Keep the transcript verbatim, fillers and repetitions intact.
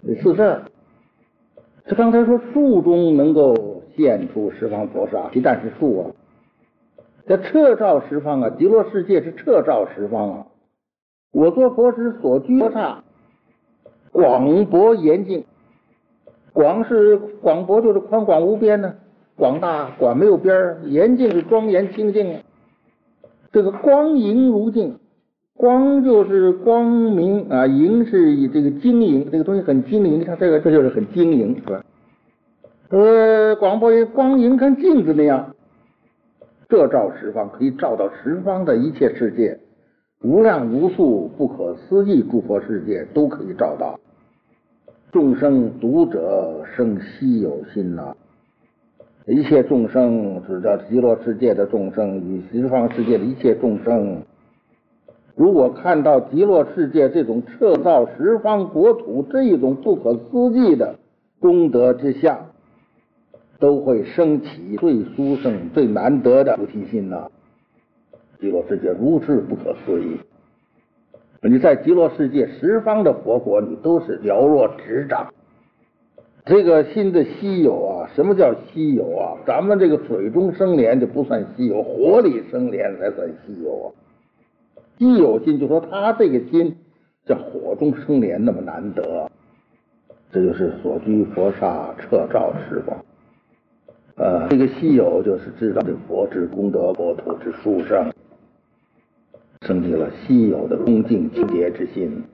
四事儿。这刚才说术中能够现出十方佛刹，其但是术啊。这彻照十方啊，极乐世界是彻照十方啊。我做佛时所居佛刹，广博严净。广是广博，就是宽广无边呢、啊，广大广没有边儿，严净是庄严清净啊。这个光莹如镜，光就是光明啊，莹是以这个晶莹，这个东西很晶莹，你看这个这就是很晶莹，是吧？呃，广博光莹跟镜子那样，这照十方，可以照到十方的一切世界，无量无数不可思议诸佛世界都可以照到。众生读者生稀有心呐、啊，一切众生指的极乐世界的众生与十方世界的一切众生，如果看到极乐世界这种彻照十方国土这一种不可思议的功德之下，都会升起最殊胜最难得的菩提心呐、啊。极乐世界如是不可思议，你在极乐世界十方的佛国，你都是了若指掌。这个心的稀有啊，什么叫稀有啊？咱们这个水中生莲就不算稀有，火里生莲才算稀有啊。稀有心就说他这个心像火中生莲那么难得，这就是所居佛刹彻照十方。呃，这个稀有就是知道这佛之功德，国土之殊胜，生起了稀有的恭敬清洁之心。